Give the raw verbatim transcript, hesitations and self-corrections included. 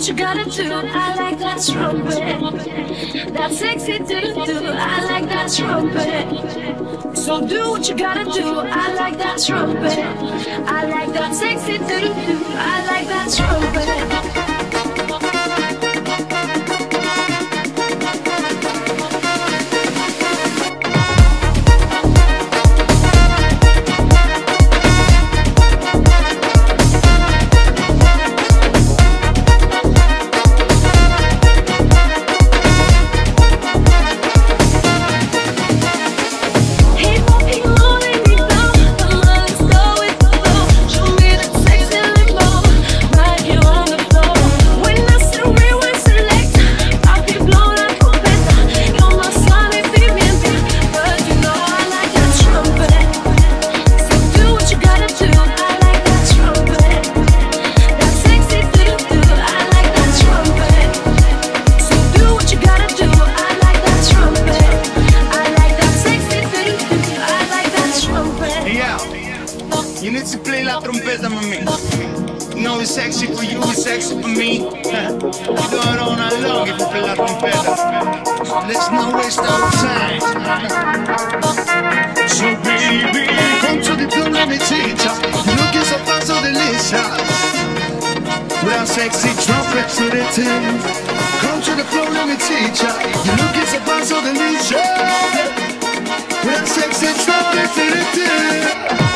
you gotta do. I like that trumpet, that sexy do-do-do. I like that trumpet. So do what you gotta do. I like that trumpet. I like that sexy do-do-do. I like that trumpet. You need to play la trompeta, mami. No, it's sexy for you, it's sexy for me. We do it all night long if you play la trompeta. Let's not waste our time. So baby, come to the floor, let me teach ya. You looking so fine, so delicious. With our sexy trumpet to the tip. Come to the floor, let me teach ya. You looking so fine, so delicious. With our sexy trumpet to the tip.